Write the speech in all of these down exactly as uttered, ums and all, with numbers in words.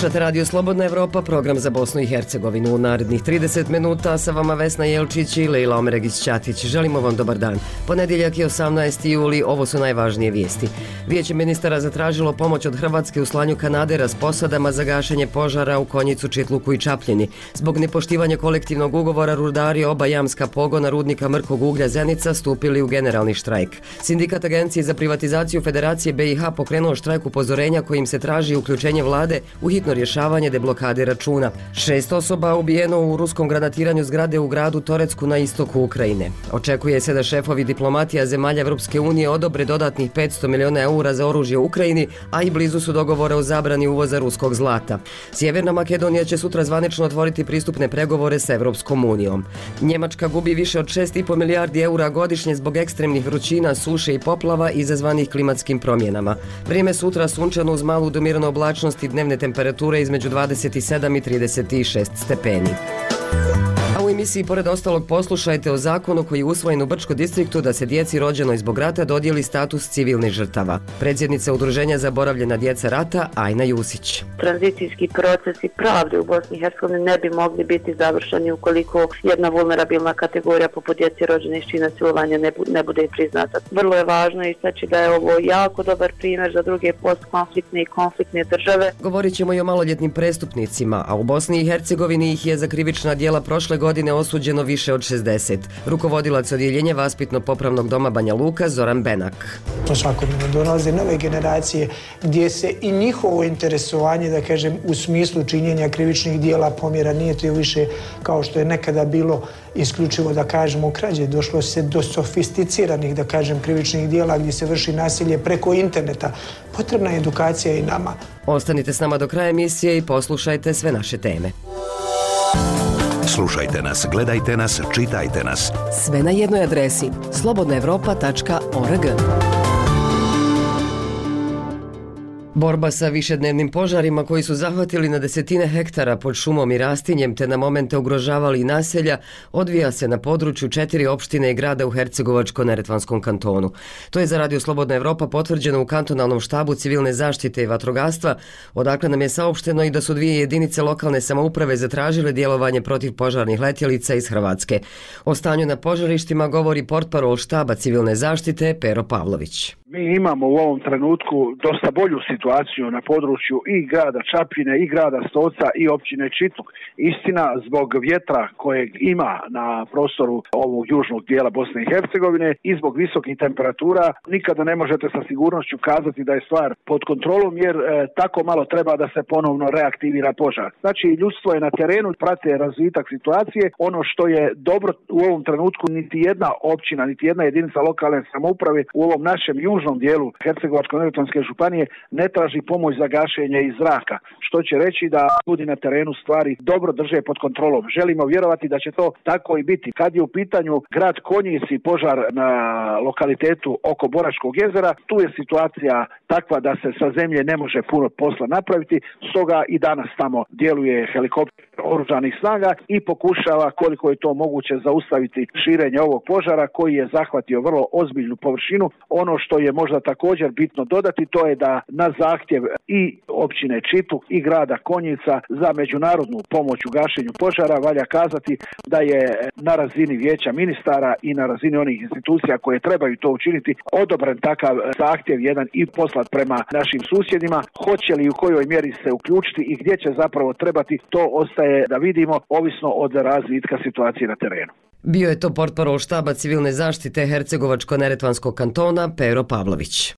Slušate Radio Slobodna Evropa, program za Bosnu i Hercegovinu. U narednih trideset minuta sa vama Vesna Jelčić i Lejla Omeregić-Ćatić. Želimo vam dobar dan. Ponedjeljak je osamnaesti juli, ovo su najvažnije vijesti. Vijeće ministara zatražilo pomoć od Hrvatske u slanju kanadera s posadama za gašenje požara u Konjicu, Čitluku i Čapljini. Zbog nepoštivanja kolektivnog ugovora rudari oba jamska pogona rudnika mrkog uglja Zenica stupili u generalni štrajk. Sindikat Agencije za privatizaciju Federacije B i H pokrenuo štrajk upozorenja kojim se traži uključenje vlade u hitno rješavanje deblokade računa. Šest osoba ubijeno u ruskom granatiranju zgrade u gradu Torecku na istoku Ukrajine. Očekuje se da šefovi diplomatija zemalja Evropske unije odobre dodatnih petsto miliona eura za oružje u Ukrajini, a i blizu su dogovora o zabrani uvoza ruskog zlata. Sjeverna Makedonija će sutra zvanično otvoriti pristupne pregovore sa Evropskom unijom. Njemačka gubi više od šest i po milijardi eura godišnje zbog ekstremnih vrućina, suše i poplava izazvanih klimatskim promjenama. Vrijeme sutra sunčano uz malu do mirne oblačnosti, dnevne temperature između dvadeset sedam i trideset šest stepeni. A u emisiji pored ostalog poslušajte o zakonu koji je usvojen u Brčko distriktu da se djeci rođenoj zbog rata dodijeli status civilnih žrtava. Predsjednica Udruženja Zaboravljena djeca rata Ajna Jusić. Tranzicijski procesi pravde u Bosni i Hercegovini ne bi mogli biti završeni ukoliko jedna vulnerabilna kategorija poput djeci rođene iz čina silovanja ne, bu, ne bude priznata. Vrlo je važno istaći da je ovo jako dobar primjer za druge postkonfliktne i konfliktne države. Govorit ćemo i o maloljetnim prestupnicima, a u Bosni i Hercegovini ih je za krivična djela prošle godine osuđeno više od šezdeset. Rukovodilac odjeljenja Vaspitno-popravnog doma Banja Luka Zoran Benak. Svakodnevno dolaze nove generacije gdje se i njihovo interesovanje, da kažem, u smislu činjenja krivičnih djela pomjera. Nije to više kao što je nekada bilo isključivo, da kažemo, krađe. Došlo se do sofisticiranih, da kažem, krivičnih djela gdje se vrši nasilje preko interneta. Potrebna je edukacija i nama. Ostanite s nama do kraja emisije i poslušajte sve naše teme. Slušajte nas, gledajte nas, čitajte nas. Sve na jednoj adresi slobodna evropa tačka org. Borba sa višednevnim požarima koji su zahvatili na desetine hektara pod šumom i rastinjem te na momente ugrožavali naselja odvija se na području četiri opštine i grada u Hercegovačko-neretvanskom kantonu. To je za Radio Slobodna Evropa potvrđeno u kantonalnom štabu civilne zaštite i vatrogastva, odakle nam je saopšteno i da su dvije jedinice lokalne samouprave zatražile djelovanje protiv požarnih letjelica iz Hrvatske. O stanju na požarištima govori portparol štaba civilne zaštite Pero Pavlović. Mi imamo u ovom trenutku dosta bolju situaciju na području i grada Čapljine, i grada Stoca, i općine Čitluk. Istina, zbog vjetra kojeg ima na prostoru ovog južnog dijela Bosne i Hercegovine i zbog visokih temperatura, nikada ne možete sa sigurnošću kazati da je stvar pod kontrolom, jer e, tako malo treba da se ponovno reaktivira požar. Znači, ljudstvo je na terenu, prate razvitak situacije. Ono što je dobro u ovom trenutku, niti jedna općina, niti jedna jedinica lokalne samouprave u ovom našem južnom dijelu Hercegovačko-neretvanske županije ne traži pomoć za gašenje iz zraka, što će reći da ljudi na terenu stvari dobro drže pod kontrolom. Želimo vjerovati da će to tako i biti. Kad je u pitanju grad Konjic i požar na lokalitetu oko Boračkog jezera, tu je situacija takva da se sa zemlje ne može puno posla napraviti, stoga i danas tamo djeluje helikopter oružanih snaga i pokušava koliko je to moguće zaustaviti širenje ovog požara koji je zahvatio vrlo ozbiljnu površinu. Ono što je možda također bitno dodati, to je da na zahtjev i općine Čitluk i grada Konjica za međunarodnu pomoć u gašenju požara valja kazati da je na razini vijeća ministara i na razini onih institucija koje trebaju to učiniti odobren takav zahtjev jedan i poslat prema našim susjedima. Hoće li u kojoj mjeri se uključiti i gdje će zapravo trebati, to ostaje da vidimo, ovisno od razvitka situacije na terenu. Bio je to portparol štaba civilne zaštite Hercegovačko-neretvanskog kantona Pero Pavlović.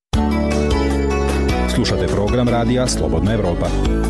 Slušate program radija Slobodna Evropa.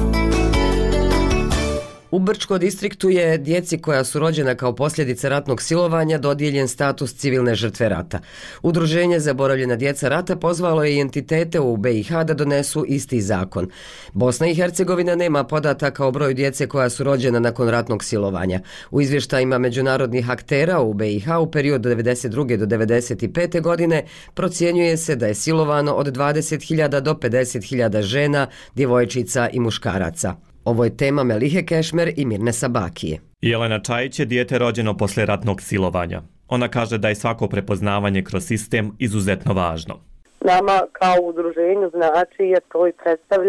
U Brčko distriktu je djeci koja su rođena kao posljedica ratnog silovanja dodijeljen status civilne žrtve rata. Udruženje Zaboravljena djeca rata pozvalo je i entitete u B i H da donesu isti zakon. Bosna i Hercegovina nema podataka o broju djece koja su rođena nakon ratnog silovanja. U izvještajima međunarodnih aktera u B i H u periodu devedeset druge do devedeset pete godine procjenjuje se da je silovano od dvadeset hiljada do pedeset hiljada žena, djevojčica i muškaraca. Ovo je tema Melihe Kešmer i Mirne Sabakije. Jelena Čajić je dijete rođeno posle ratnog silovanja. Ona kaže da je svako prepoznavanje kroz sistem izuzetno važno. Nama kao udruženju znači jer to i predstavlja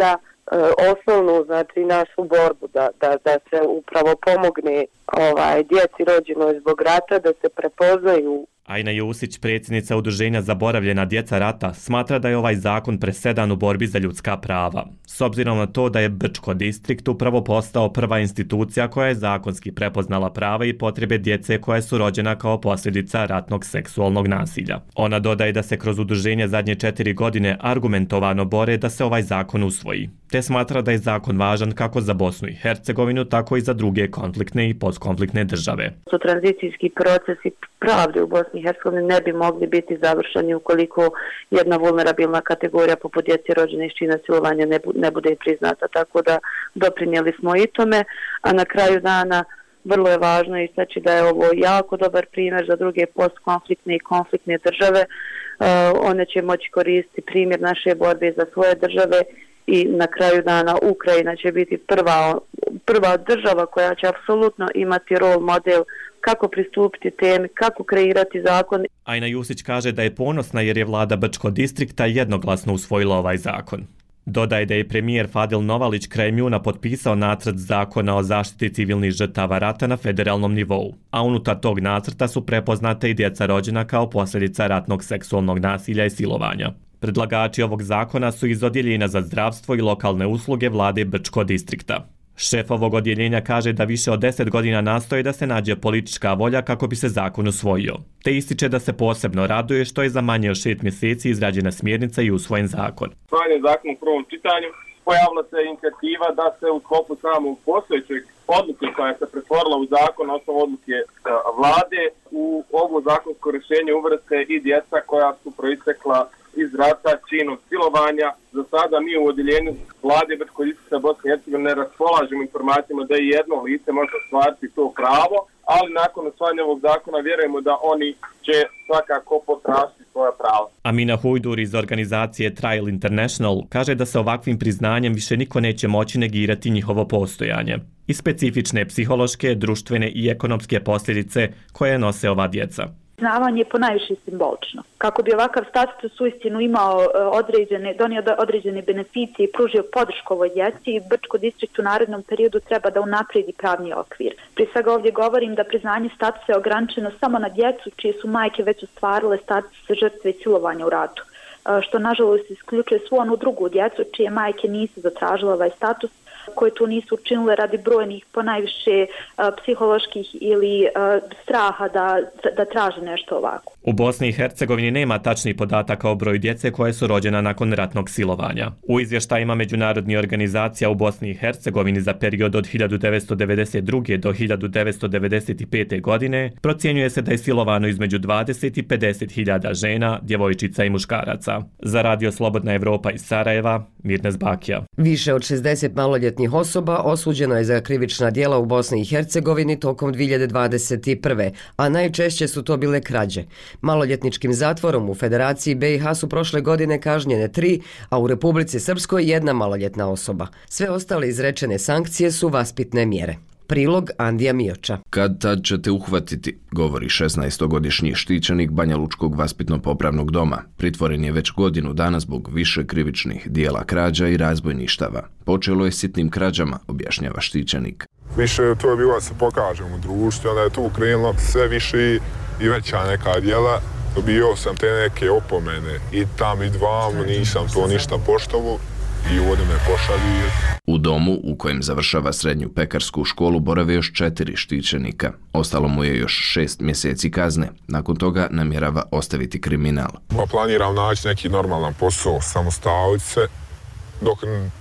osnovnu, znači našu borbu da, da, da se upravo pomogne ovaj, djeci rođenoj zbog rata, da se prepoznaju. Ajna Jusić, predsjednica Udruženja Zaboravljena djeca rata, smatra da je ovaj zakon presedan u borbi za ljudska prava. S obzirom na to da je Brčko distrikt upravo postao prva institucija koja je zakonski prepoznala prava i potrebe djece koja su rođena kao posljedica ratnog seksualnog nasilja. Ona dodaje da se kroz udruženje zadnje četiri godine argumentovano bore da se ovaj zakon usvoji, te smatra da je zakon važan kako za Bosnu i Hercegovinu, tako i za druge konfliktne i postkonfliktne države. Su tranzicijski procesi pravde u Bosni i Hercegovini ne bi mogli biti završeni ukoliko jedna vulnerabilna kategorija poput djece rođene iz čina silovanja ne, bu, ne bude priznata, tako da doprinijeli smo i tome, a na kraju dana vrlo je važno istaći da je ovo jako dobar primjer za druge postkonfliktne i konfliktne države. Uh, one će moći koristiti primjer naše borbe za svoje države i na kraju dana Ukrajina će biti prva, prva država koja će apsolutno imati rol model kako pristupiti temi, kako kreirati zakon. Ajna Jusić kaže da je ponosna jer je vlada Brčko distrikta jednoglasno usvojila ovaj zakon. Dodaje da je premijer Fadil Novalić krajem juna potpisao nacrt zakona o zaštiti civilnih žrtava rata na federalnom nivou, a unutar tog nacrta su prepoznate i djeca rođena kao posljedica ratnog seksualnog nasilja i silovanja. Predlagači ovog zakona su iz odjeljenja za zdravstvo i lokalne usluge vlade Brčko distrikta. Šef ovog odjeljenja kaže da više od deset godina nastoji da se nađe politička volja kako bi se zakon usvojio, te ističe da se posebno raduje što je za manje od šest mjeseci izrađena smjernica i usvojen zakon. Usvojen zakon u prvom čitanju, pojavila se inicijativa da se u sklopu samog postojećeg odluke koja se pretvorila u zakon, osnovu odluke vlade, u ovo zakonsko rješenje uvrste i djeca koja su proistekla iz rata, činog silovanja. Za sada mi u odjeljenju vlade Brčko distrikta Bosne i Hercegovine ne raspolažemo informacijama da i jedno lice može ostvariti to pravo, ali nakon usvajanja ovog zakona vjerujemo da oni će svakako potražiti svoja prava. Amina Hujdur iz organizacije Trial International kaže da se ovakvim priznanjem više niko neće moći negirati njihovo postojanje i specifične psihološke, društvene i ekonomske posljedice koje nose ova djeca. Priznavanje je ponajviše simbolično. Kako bi ovakav status uistinu imao određene, donio određene beneficije i pružio podršku ovoj djeci, Brčko distrikt u narednom periodu treba da unaprijedi pravni okvir. Prije svega ovdje govorim da priznanje statusa je ograničeno samo na djecu čije su majke već ostvarile status žrtve silovanja u ratu, što nažalost isključuje svu onu drugu djecu čije majke nisu zatražile ovaj status, koje to nisu učinile radi brojnih ponajviše uh, psiholoških ili uh, straha da, da traže nešto ovako. U Bosni i Hercegovini nema tačnih podataka o broju djece koje su rođena nakon ratnog silovanja. U izvještajima međunarodnih organizacija u Bosni i Hercegovini za period od hiljadu devetsto devedeset druge do hiljadu devetsto devedeset pete. godine procjenjuje se da je silovano između dvadeset i pedeset hiljada žena, djevojčica i muškaraca. Za Radio Slobodna Evropa iz Sarajeva, Mirnes Bakija. Više od šezdeset maloljetnih osoba osuđeno je za krivična djela u Bosni i Hercegovini tokom dvije hiljade dvadeset prve. a najčešće su to bile krađe. Maloljetničkim zatvorom u Federaciji B i H su prošle godine kažnjene tri, a u Republici Srpskoj jedna maloljetna osoba. Sve ostale izrečene sankcije su vaspitne mjere. Prilog Andija Mioča. Kad tad ćete uhvatiti, govori šesnaestogodišnji štićenik Banja Lučkog vaspitno-popravnog doma. Pritvoren je već godinu dana zbog više krivičnih dijela krađa i razbojništava. Počelo je sitnim krađama, objašnjava štićenik. Više to je bilo da se pokažem u društvu, onda je tu krenulo sve više i veća neka djela. Dobio sam te neke opomene i tam i dvam, nisam to ništa poštovo i ovdje me pošalju. U domu u kojem završava srednju pekarsku školu borave još četiri štićenika. Ostalo mu je još šest mjeseci kazne. Nakon toga namjerava ostaviti kriminal. Pa planiram naći neki normalan posao, samostaliti se, dok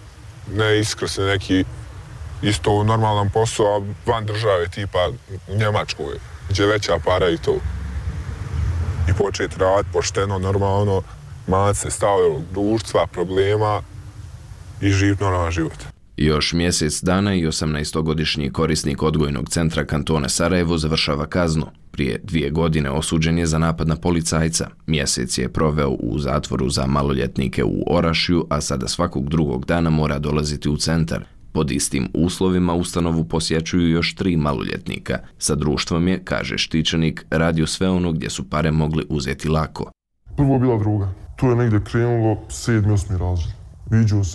ne iskrsne neki isto normalan posao van države, tipa u Njemačkoj, gdje veća para i to. I početi raditi pošteno, normalno, manjati se stavljaju društva, problema i živjeti normalan život. Još mjesec dana i osamnaestogodišnji korisnik odgojnog centra kantona Sarajevo završava kaznu. Prije dvije godine osuđen je za napad na policajca. Mjesec je proveo u zatvoru za maloljetnike u Orašju, a sada svakog drugog dana mora dolaziti u centar. Pod istim uslovima ustanovu posjećuju još tri maloljetnika. Sa društvom je, kaže štićenik, radio sve ono gdje su pare mogli uzeti lako. Prvo bila druga. Tu je negdje krenulo sedmi, osmi razred. Viđao sam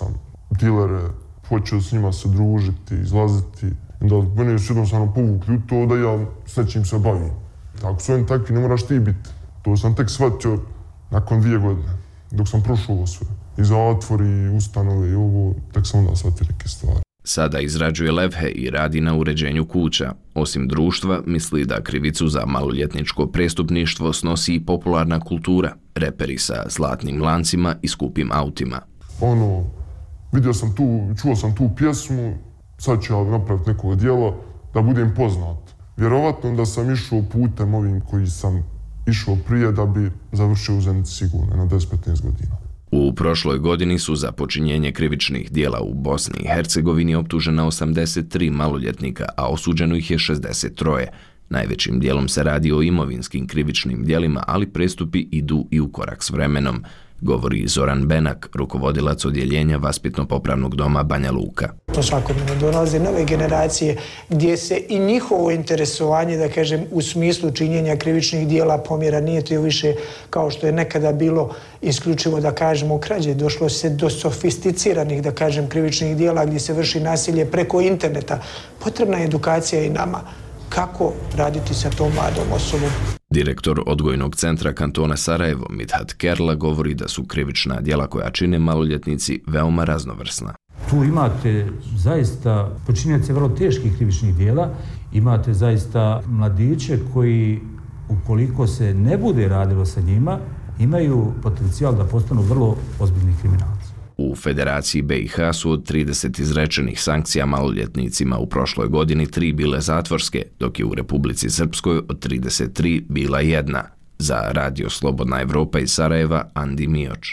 dilere, počeo s njima se družiti, izlaziti. I da mene su jednostavno povukli u to da ja s nečim se bavim. Ako su oni takvi, ne moraš ti biti. To sam tek shvatio nakon dvije godine, dok sam prošao ovo sve. I zatvor, i ustanove, i ovo, tek sam onda shvatio neke stvari. Sada izrađuje levhe i radi na uređenju kuća. Osim društva, misli da krivicu za maloljetničko prestupništvo snosi i popularna kultura, reperi sa zlatnim lancima i skupim autima. Ono, vidio sam tu, čuo sam tu pjesmu, sad ću ja napraviti neko djelo da budem poznat. Vjerovatno da sam išao putem ovim koji sam išao prije da bi završio u Zenici sigurno na deset do petnaest godina. U prošloj godini su za počinjenje krivičnih dijela u Bosni i Hercegovini optužena osamdeset tri maloljetnika, a osuđeno ih je šezdeset tri. Najvećim dijelom se radi o imovinskim krivičnim dijelima, ali prestupi idu i u korak s vremenom, govori Zoran Benak, rukovodilac odjeljenja Vaspitno-popravnog doma Banja Luka. To svakodnevno dolaze nove generacije gdje se i njihovo interesovanje, da kažem, u smislu činjenja krivičnih dijela pomjera, nije to više kao što je nekada bilo isključivo, da kažemo, krađe. Došlo se do sofisticiranih, da kažem, krivičnih dijela gdje se vrši nasilje preko interneta. Potrebna je edukacija i nama. Kako raditi sa tom mladom osobom? Direktor odgojnog centra kantona Sarajevo, Mithat Kerla, govori da su krivična djela koja čine maloljetnici veoma raznovrsna. Tu imate zaista počinioce vrlo teških krivičnih djela, imate zaista mladiće koji, ukoliko se ne bude radilo sa njima, imaju potencijal da postanu vrlo ozbiljni kriminalci. U Federaciji be i ha su od trideset izrečenih sankcija maloljetnicima u prošloj godini tri bile zatvorske, dok je u Republici Srpskoj od trideset tri bila jedna. Za Radio Slobodna Evropa iz Sarajeva, Andi Mioč.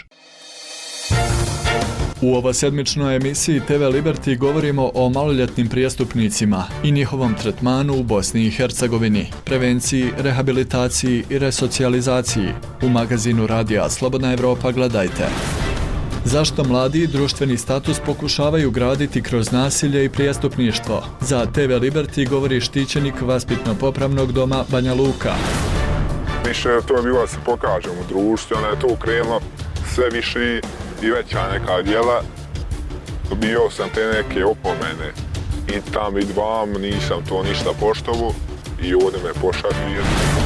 U ovosedmičnoj emisiji te ve Liberty govorimo o maloljetnim prijestupnicima i njihovom tretmanu u Bosni i Hercegovini, prevenciji, rehabilitaciji i resocijalizaciji. U magazinu Radija Slobodna Evropa gledajte. Zašto mladi društveni status pokušavaju graditi kroz nasilje i prijestupništvo? Za te ve Liberty govori štićenik Vaspitno-popravnog doma Banja Luka. Više to je bilo da se pokažem u društvu, onda je to ukrenulo sve više i veća neka djela. Bio sam te neke opomene i tam i dvam, nisam to ništa poštovo i ovdje me pošalju.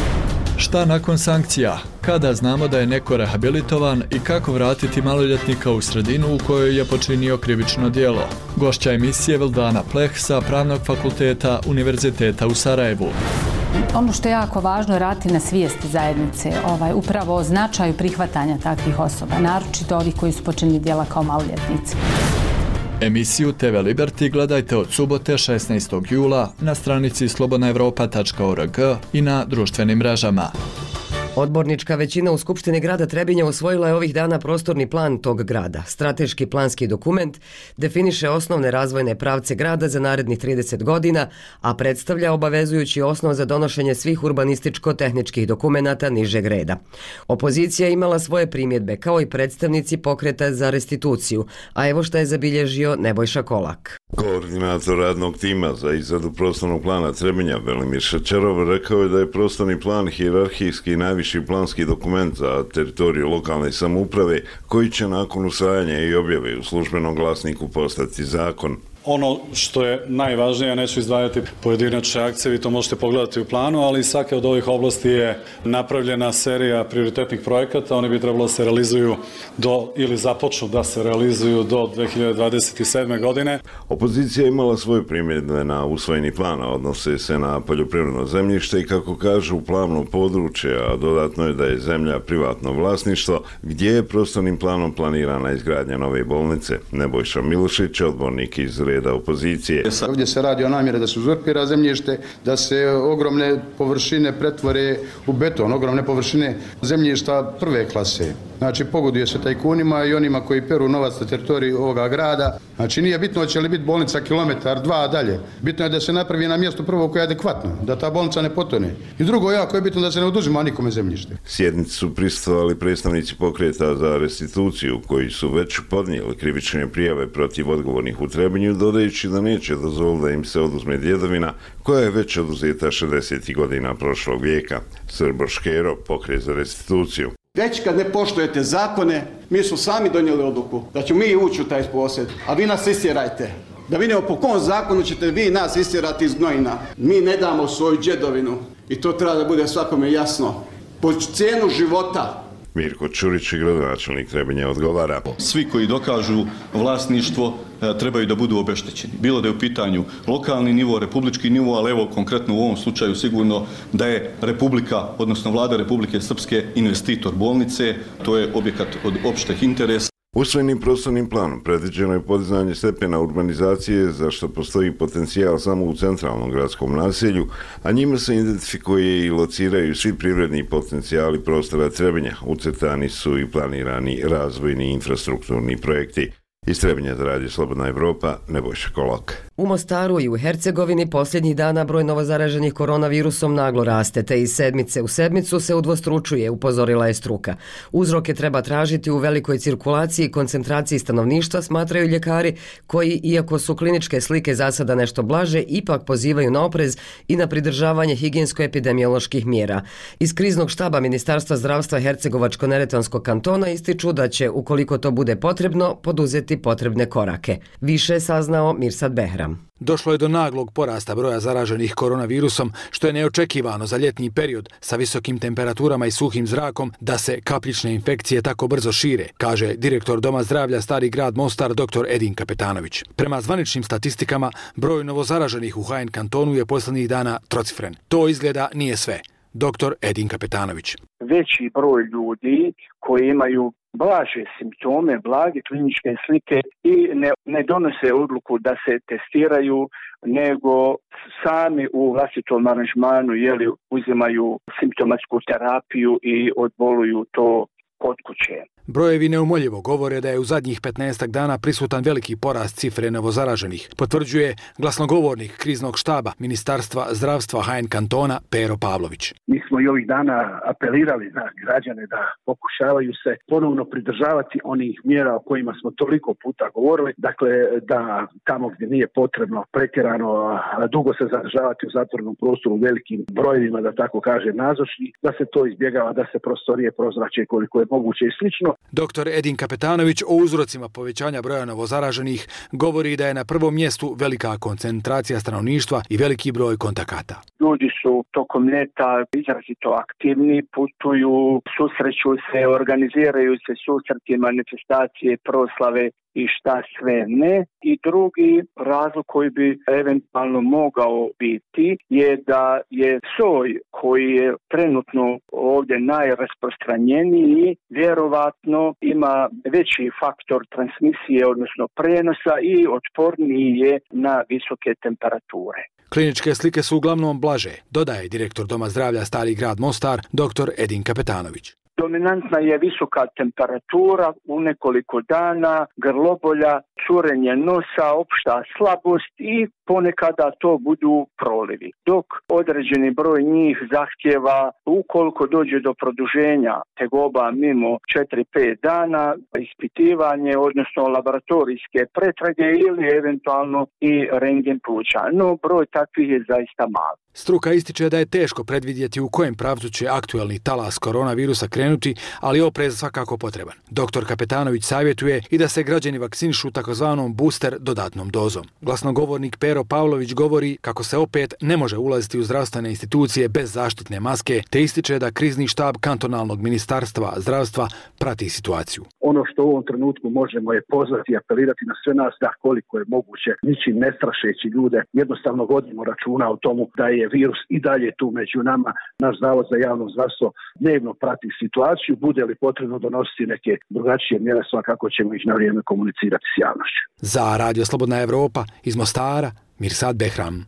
Šta nakon sankcija? Kada znamo da je neko rehabilitovan i kako vratiti maloljetnika u sredinu u kojoj je počinio krivično djelo? Gošća emisije Vildana Pleh sa Pravnog fakulteta Univerziteta u Sarajevu. Ono što je jako važno je raditi na svijesti zajednice, ovaj, upravo o značaju prihvatanja takvih osoba, naročito ovih koji su počinili djela kao maloljetnici. Emisiju te ve Liberty gledajte od subote šesnaestog jula na stranici slobodna evropa tačka org i na društvenim mrežama. Odbornička većina u Skupštini grada Trebinja usvojila je ovih dana prostorni plan tog grada. Strateški planski dokument definiše osnovne razvojne pravce grada za narednih trideset godina, a predstavlja obavezujući osnov za donošenje svih urbanističko-tehničkih dokumenata nižeg reda. Opozicija je imala svoje primjedbe, kao i predstavnici pokreta za restituciju, a evo šta je zabilježio Nebojša Kolak. Koordinator radnog tima za izradu prostornog plana Trebinja, Velimir Šećerov, rekao je da je prostorni plan hijerarhijski najviši planski dokument za teritoriju lokalne samouprave koji će nakon usvajanja i objave u službenom glasniku postati zakon. Ono što je najvažnije, neću izdvajati pojedinačne akcije, vi to možete pogledati u planu, ali svake od ovih oblasti je napravljena serija prioritetnih projekata, oni bi trebalo da se realizuju do, ili započnu da se realizuju do dve hiljade dvadeset sedme. godine. Opozicija je imala svoje primjedbe na usvojeni plan, odnose se na poljoprivredno zemljište i kako kažu plavno područje, a dodatno je da je zemlja privatno vlasništvo, gdje je prostornim planom planirana izgradnja nove bolnice. Nebojša Milošić, odbornik iz reda opozicije. Ovdje se radi o namjeri da se uzurpira zemljište, da se ogromne površine pretvore u beton, ogromne površine zemljišta prve klase. Znači, pogoduje se tajkunima i onima koji peru novac na teritoriji ovoga grada. Znači, nije bitno će li biti bolnica kilometar, dva dalje. Bitno je da se napravi na mjestu prvo koje je adekvatno, da ta bolnica ne potone. I drugo, jako je bitno da se ne oduzima nikome zemljište. Sjednici su prisustvovali predstavnici pokreta za restituciju, koji su već podnijeli krivične prijave protiv odgovornih u Trebinju, dodajući da neće dozvoliti da im se oduzme djedovina, koja je već oduzeta šezdesetih godina prošlog vijeka. Srbo Škero, pokret za restituciju. Već kad ne poštujete zakone, mi smo sami donijeli odluku da ćemo mi ući u taj posjed, a vi nas istjerajte. Da vidimo po kom zakonu ćete vi nas istjerati iz gnojina. Mi ne damo svoju džedovinu i to treba da bude svakome jasno. Po cijenu života. Mirko Čurić, gradonačelnik Trebinja, odgovara. Svi koji dokažu vlasništvo trebaju da budu obeštećeni. Bilo da je u pitanju lokalni nivo, republički nivo, ali evo konkretno u ovom slučaju sigurno da je Republika, odnosno Vlada Republike Srpske investitor bolnice, to je objekat od opšteg interesa. Usvojenim prostornim planom predviđeno je podizanje stepena urbanizacije, za što postoji potencijal samo u centralnom gradskom naselju, a njima se identifikuje i lociraju svi privredni potencijali prostora Trebinja. Ucrtani su i planirani razvojni infrastrukturni projekti. Iz Trebinja za Radio Slobodna Evropa, Nebojša Kolok. U Mostaru i u Hercegovini posljednjih dana broj novozaraženih koronavirusom naglo raste, te iz sedmice u sedmicu se udvostručuje, upozorila je struka. Uzroke treba tražiti u velikoj cirkulaciji i koncentraciji stanovništva, smatraju ljekari, koji, iako su kliničke slike za sada nešto blaže, ipak pozivaju na oprez i na pridržavanje higijensko-epidemioloških mjera. Iz kriznog štaba Ministarstva zdravstva Hercegovačko-neretvanskog kantona ističu da će, ukoliko to bude potrebno, poduzeti potrebne korake. Više saznao Mirsad Behram. Došlo je do naglog porasta broja zaraženih koronavirusom, što je neočekivano za ljetni period sa visokim temperaturama i suhim zrakom da se kapljične infekcije tako brzo šire, kaže direktor Doma zdravlja Stari grad Mostar dr Edin Kapetanović. Prema zvaničnim statistikama, broj novozaraženih u H N kantonu je posljednjih dana trocifren. To izgleda nije sve. Dr Edin Kapetanović. Veći broj ljudi koji imaju blaže simptome, blage kliničke slike i ne, ne donose odluku da se testiraju, nego sami u vlastitom aranžmanu jeli, uzimaju simptomatsku terapiju i odboluju to kod kuće. Brojevi neumoljivo govore da je u zadnjih petnaestak dana prisutan veliki porast cifre novozaraženih, potvrđuje glasnogovornik kriznog štaba Ministarstva zdravstva H N kantona Pero Pavlović. Mi smo i ovih dana apelirali na građane da pokušavaju se ponovno pridržavati onih mjera o kojima smo toliko puta govorili, dakle da tamo gdje nije potrebno pretjerano dugo se zadržavati u zatvorenom prostoru u velikim brojevima, da tako kaže nazočni, da se to izbjegava, da se prostorije prozrače koliko je moguće i slično. Doktor Edin Kapetanović o uzrocima povećanja broja novozaraženih govori da je na prvom mjestu velika koncentracija stanovništva i veliki broj kontakata. Ljudi su tokom ljeta izrazito aktivni, putuju, susreću se, organiziraju se susreti, manifestacije, proslave i šta sve ne. I drugi razlog koji bi eventualno mogao biti je da je soj koji je trenutno ovdje najrasprostranjeniji vjerovatno ima veći faktor transmisije, odnosno prenosa i otporniji je na visoke temperature. Kliničke slike su uglavnom blaže, dodaje direktor Doma zdravlja Stari grad Mostar dr Edin Kapetanović. Dominantna je visoka temperatura, u nekoliko dana grlobolja, curenje nosa, opšta slabost i ponekada to budu prolivi. Dok određeni broj njih zahtjeva, ukoliko dođe do produženja tegoba mimo četiri pet dana, ispitivanje, odnosno laboratorijske pretrage ili eventualno i rentgen pluća. No, broj takvih je zaista mali. Struka ističe da je teško predvidjeti u kojem pravcu će aktuelni talas koronavirusa krenuti, ali oprez svakako potreban. Doktor Kapetanović savjetuje i da se građani vakcinišu takozvanom booster dodatnom dozom. Glasnogovornik Pero Pavlović govori kako se opet ne može ulaziti u zdravstvene institucije bez zaštitne maske, te ističe da krizni štab kantonalnog ministarstva zdravstva prati situaciju. Ono što u ovom trenutku možemo je pozvati i apelirati na sve nas da koliko je moguće, ničim ne strašeći ljude, jednostavno vodimo računa o tomu da je virus i dalje tu među nama. Naš zavod za javno zdravstvo dnevno prati situaciju, bude li potrebno donositi neke drugačije mjere, svakako ćemo ih na vrijeme komunicirati s javnošću. Za Radio Slobodna Evropa iz Mostara, Mirsad Behram.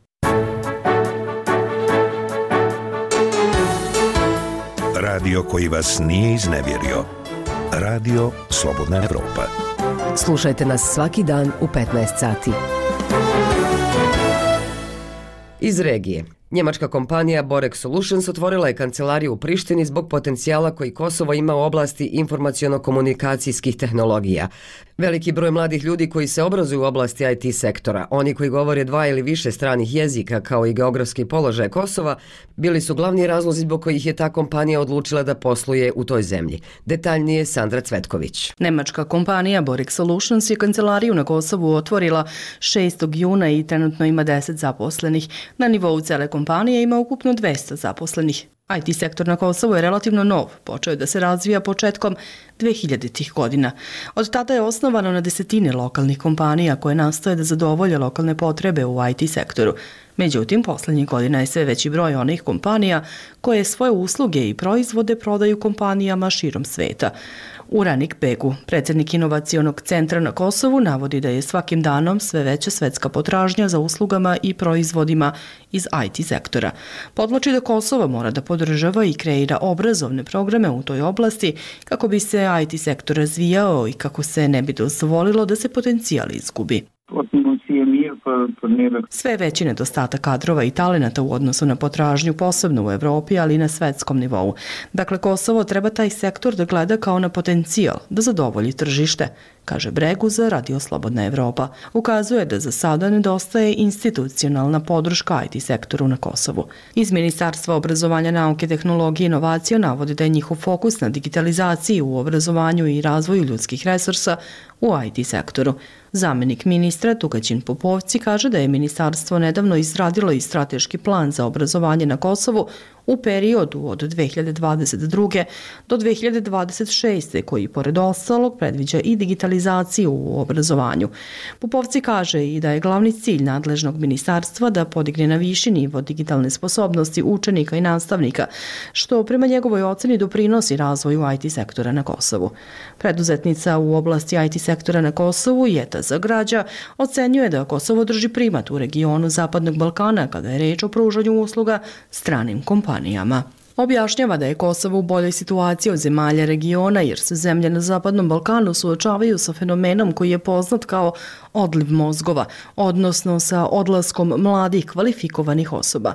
Radio koji vas nije iznevjerio. Radio Slobodna Evropa. Slušajte nas svaki dan u petnaest sati. Iz regije. Njemačka kompanija Borex Solutions otvorila je kancelariju u Prištini zbog potencijala koji Kosovo ima u oblasti informaciono-komunikacijskih tehnologija. Veliki broj mladih ljudi koji se obrazuju u oblasti I T sektora, oni koji govore dva ili više stranih jezika kao i geografski položaj Kosova, bili su glavni razlozi zbog kojih je ta kompanija odlučila da posluje u toj zemlji. Detaljnije Sandra Cvetković. Nemačka kompanija Borex Solutions je kancelariju na Kosovu otvorila šestog juna i trenutno ima deset zaposlenih. Na nivou cele kompanije ima ukupno dvesta zaposlenih. I T sektor na Kosovu je relativno nov, počeo je da se razvija početkom dvehiljaditih godina. Od tada je osnovano na desetine lokalnih kompanija koje nastoje da zadovolje lokalne potrebe u I T sektoru. Međutim, posljednjih godina je sve veći broj onih kompanija koje svoje usluge i proizvode prodaju kompanijama širom sveta. Uranik Begu, predsjednik inovacionog centra na Kosovu, navodi da je svakim danom sve veća svetska potražnja za uslugama i proizvodima iz I T sektora. Podvlači da Kosovo mora da podržava i kreira obrazovne programe u toj oblasti kako bi se I T sektor razvijao i kako se ne bi dozvolilo da se potencijal izgubi. Sve veći nedostatak kadrova i talenata u odnosu na potražnju, posebno u Evropi, ali i na svetskom nivou. Dakle, Kosovo treba taj sektor da gleda kao na potencijal, da zadovolji tržište, kaže Bregu za Radio Slobodna Evropa. Ukazuje da za sada nedostaje institucionalna podrška I T sektoru na Kosovu. Iz Ministarstva obrazovanja, nauke, tehnologije i inovacija navodi da je njihov fokus na digitalizaciji u obrazovanju i razvoju ljudskih resursa u I T sektoru. Zamenik ministra Tugaćin Popovci kaže da je ministarstvo nedavno izradilo i strateški plan za obrazovanje na Kosovu u periodu od dve hiljade dvadeset druge do dve hiljade dvadeset šeste koji pored ostalog predviđa i digitalizaciju u obrazovanju. Popovci kaže i da je glavni cilj nadležnog ministarstva da podigne na viši nivo digitalne sposobnosti učenika i nastavnika, što prema njegovoj oceni doprinosi razvoju I T sektora na Kosovu. Preduzetnica u oblasti I T sektora na Kosovu, Jeta Zagrađa, ocenjuje da Kosovo drži primat u regionu Zapadnog Balkana kada je reč o pružanju usluga stranim kompanijama. Objašnjava da je Kosovo u boljoj situaciji od zemalja regiona jer se zemlje na Zapadnom Balkanu suočavaju sa fenomenom koji je poznat kao odliv mozgova, odnosno sa odlaskom mladih kvalifikovanih osoba.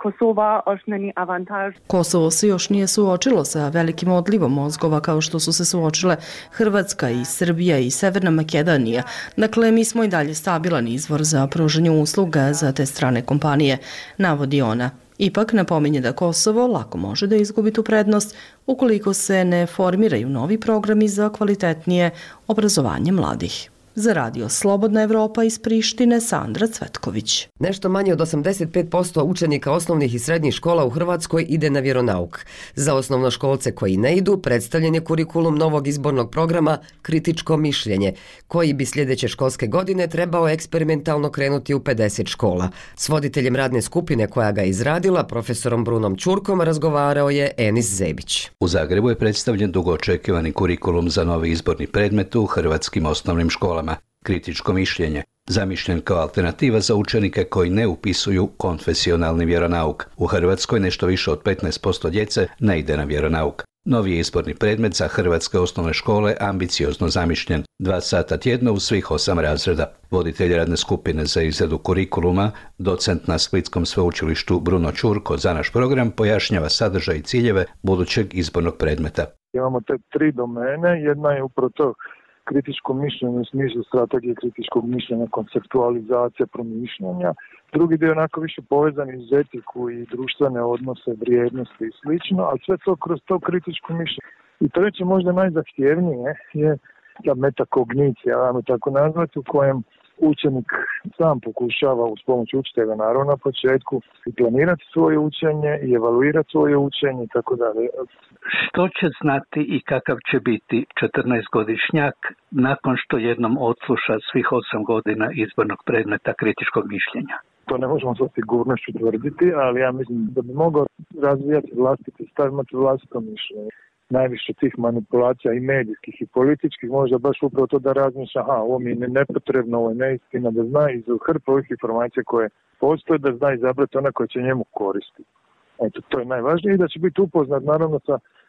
Kosovo se još nije suočilo sa velikim odlivom mozgova kao što su se suočile Hrvatska i Srbija i Severna Makedonija. Dakle, mi smo i dalje stabilan izvor za pružanje usluga za te strane kompanije, navodi ona. Ipak napominje da Kosovo lako može da izgubi tu prednost ukoliko se ne formiraju novi programi za kvalitetnije obrazovanje mladih. Za Radio Slobodna Evropa iz Prištine, Sandra Cvetković. Nešto manje od osamdeset pet posto učenika osnovnih i srednjih škola u Hrvatskoj ide na vjeronauk. Za osnovnoškolce koji ne idu, predstavljen je kurikulum novog izbornog programa Kritičko mišljenje, koji bi sljedeće školske godine trebao eksperimentalno krenuti u pedeset škola. S voditeljem radne skupine koja ga izradila, profesorom Brunom Ćurkom, razgovarao je Enis Zebić. U Zagrebu je predstavljen dugo očekivani kurikulum za novi izborni predmet u hrvatskim osnovnim školama. Kritičko mišljenje, zamišljen kao alternativa za učenike koji ne upisuju konfesionalni vjeronauk. U Hrvatskoj nešto više od petnaest posto djece ne ide na vjeronauk. Novi je izborni predmet za hrvatske osnovne škole ambiciozno zamišljen, dva sata tjedno u svih osam razreda. Voditelj radne skupine za izradu kurikuluma, docent na Splitskom sveučilištu Bruno Ćurko za naš program pojašnjava sadržaj i ciljeve budućeg izbornog predmeta. Imamo te tri domene, jedna je upravo to kritičko mišljenje u smislu strategije kritičkog mišljenja, konceptualizacija, promišljanja. Drugi dio je onako više povezan iz etiku i društvene odnose, vrijednosti i slično, ali sve to kroz to kritičko mišljenje. I treće, možda najzahtjevnije, je ta metakognicija, ajmo tako nazvati, u kojem učenik sam pokušava uz pomoć učitelja naravno na početku i planirati svoje učenje i evaluirati svoje učenje i tako dalje. Što će znati i kakav će biti četrnaestogodišnjak nakon što jednom odsluša svih osam godina izbornog predmeta kritičkog mišljenja? To ne možemo sa sigurnošću tvrditi, ali ja mislim da bi mogao razvijati vlastiti stav, imati vlastito mišljenje. Najviše tih manipulacija i medijskih i političkih, možda baš upravo to da razmišlja, aha, ovo mi je nepotrebno, ovo je neistina, da zna iz hrpe ovih informacija koje postoje, da zna izabrati ona koja će njemu koristiti. Eto, to je najvažnije i da će biti upoznat naravno sa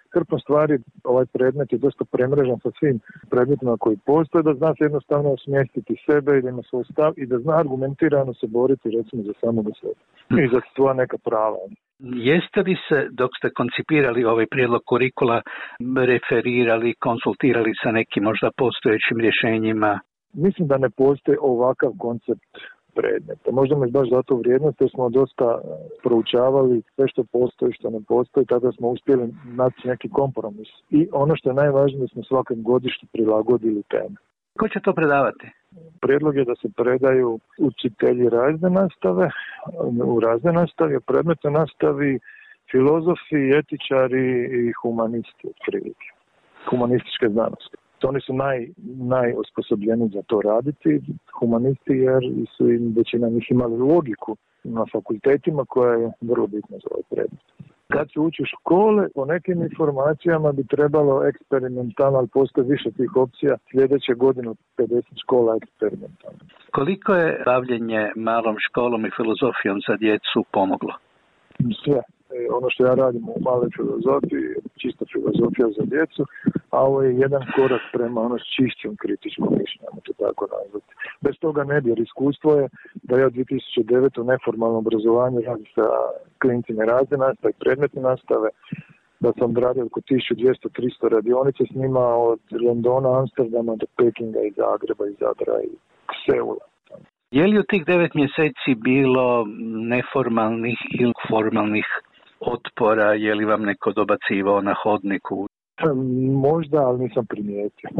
hrpom stvari, ovaj predmet je dosta premrežan sa svim predmetima koji postoje, da zna se jednostavno smjestiti sebe i da ima svoj stav i da zna argumentirano se boriti recimo za samoga sebe i za svoja neka prava. Jeste li se, dok ste koncipirali ovaj prijedlog kurikula, referirali, konsultirali sa nekim možda postojećim rješenjima? Mislim da ne postoji ovakav koncept predmeta. Možda mi baš zato vrijednost, jer smo dosta proučavali sve što postoji, što ne postoji, tada smo uspjeli naći neki kompromis. I ono što je najvažnije, smo svakom godištu prilagodili teme. Ko će to predavati? Prijedlog je da se predaju učitelji razne nastave, u razne nastave, u predmetnoj nastavi filozofi, etičari i humanisti, otprilike. Humanističke znanosti. Oni su naj, najosposobljeni za to raditi, humanisti, jer su im većina njih imali logiku na fakultetima koja je vrlo bitna za ovaj predmet. Kad se uči u škole, po nekim informacijama bi trebalo eksperimentalno, ali postoje više tih opcija, sljedeće godine pedeset škola eksperimentalno. Koliko je bavljenje malom školom i filozofijom za djecu pomoglo? Sve. Ono što ja radim u maloj filozofiji, čista filozofija za djecu, a ovo je jedan korak prema ono čišćom kritičkom mišljenju, to tako nazvati. Bez toga ne bi, jer iskustvo je da ja od dvije tisuće devete. u neformalnom obrazovanju radim sa klincima razne nastave, predmetne nastave, da sam radio oko tisuću dvjesto do tristo radionica s njima od Londona, Amsterdama do Pekinga i Zagreba i Zadra i Seula. Je li u tih devet mjeseci bilo neformalnih ili formalnih otpora, je li vam neko dobacivao na hodniku? Možda, ali nisam primijetio.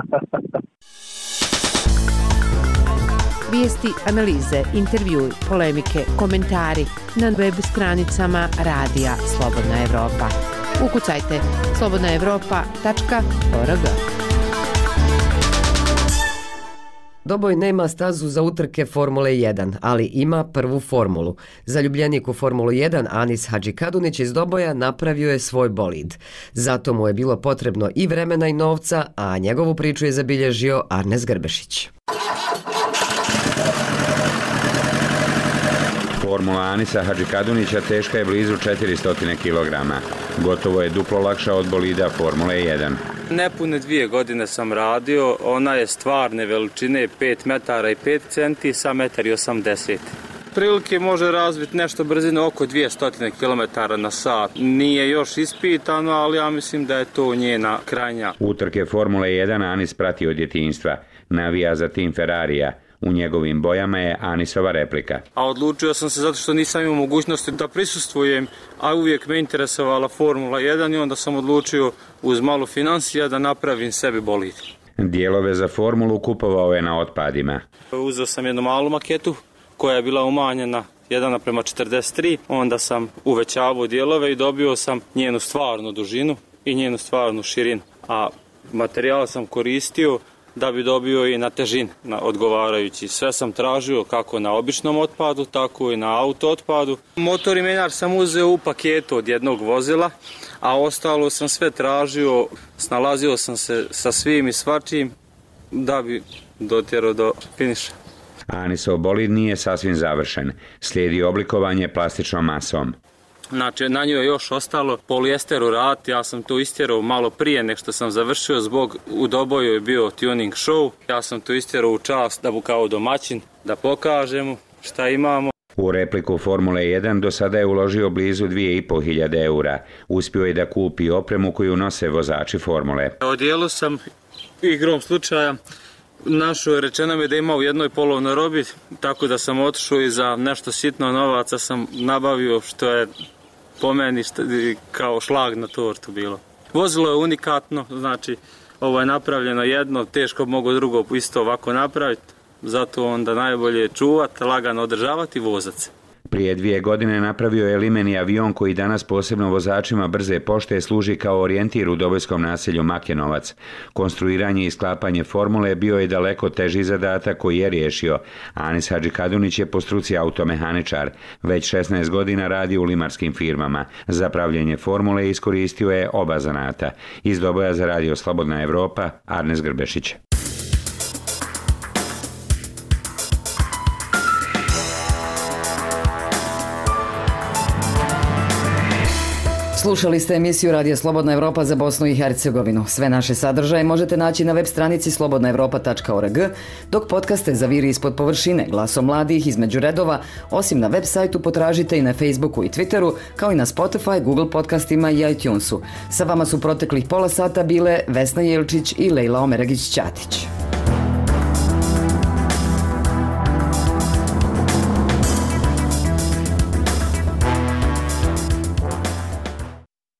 Vijesti, analize, intervjui, polemike, komentari na web stranicama Radija Slobodna Evropa. Ukucajte slobodna evropa tačka org. Doboj nema stazu za utrke Formule jedan, ali ima prvu formulu. Zaljubljenik u Formulu jedan Anis Hadžikadunić iz Doboja napravio je svoj bolid. Zato mu je bilo potrebno i vremena i novca, a njegovu priču je zabilježio Arnes Grbešić. Formula Anisa Hadžikadunića teška je blizu četiristo kilograma. Gotovo je duplo lakša od bolida Formule jedan. Nepune dvije godine sam radio, ona je stvarne veličine pet metara i pet centi sa metar i osamdeset. Prilike može razviti nešto brzine oko dvjesto kilometara na sat. Nije još ispitano, ali ja mislim da je to njena krajnja. Utrke Formule jedan Anis prati od djetinjstva. Navija za tim Ferrarija. U njegovim bojama je Anisova replika. A odlučio sam se zato što nisam imao mogućnosti da prisustvujem, a uvijek me interesovala Formula jedan i onda sam odlučio uz malo financija da napravim sebi bolid. Dijelove za formulu kupovao je na otpadima. Uzeo sam jednu malu maketu koja je bila umanjena jedan naprema četrdeset tri, onda sam uvećavao dijelove i dobio sam njenu stvarnu dužinu i njenu stvarnu širinu. A materijal sam koristio da bi dobio i na težini na odgovarajući. Sve sam tražio kako na običnom otpadu, tako i na auto otpadu. Motor i menjač sam uzeo u paketu od jednog vozila, a ostalo sam sve tražio, snalazio sam se sa svim i svačim da bi dotjerao do finiša. Anisov bolid nije sasvim završen. Slijedi oblikovanje plastičnom masom. Znači, na njoj je još ostalo polijester urat, ja sam to istjerao malo prije nek što sam završio, zbog u Doboju je bio tuning show, ja sam to istjerao u čast da bu kao domaćin, da pokažemo šta imamo. U repliku Formule jedan do sada je uložio blizu dvije i pol hiljade eura. Uspio je da kupi opremu koju nose vozači Formule. Odijelo sam igrom slučaja. Našo je rečeno mi da ima u jednoj polovnoj robi, tako da sam otišao i za nešto sitno novaca sam nabavio, što je po meni što, kao šlag na tortu bilo. Vozilo je unikatno, znači ovo je napravljeno jedno, teško mogu drugo isto ovako napraviti, zato onda najbolje je čuvati, lagano održavati i vozati. Prije dvije godine napravio je limeni avion koji danas posebno vozačima brze pošte služi kao orijentir u dobojskom naselju Makenovac. Konstruiranje i sklapanje formule bio je daleko teži zadatak koji je riješio. Anis Hadžikadunić je po struci automehaničar. Već šesnaest godina radi u limarskim firmama. Za pravljenje formule iskoristio je oba zanata. Iz Doboja za Radio Slobodna Evropa, Arnes Grbešić. Slušali ste emisiju Radija Slobodna Evropa za Bosnu i Hercegovinu. Sve naše sadržaje možete naći na web stranici slobodna evropa tačka org, dok podcaste Zaviri ispod površine, Glasom mladih, Između redova, osim na web sajtu potražite i na Facebooku i Twitteru, kao i na Spotify, Google podcastima i iTunesu. Sa vama su proteklih pola sata bile Vesna Jelčić i Lejla Omeragić-Ćatić.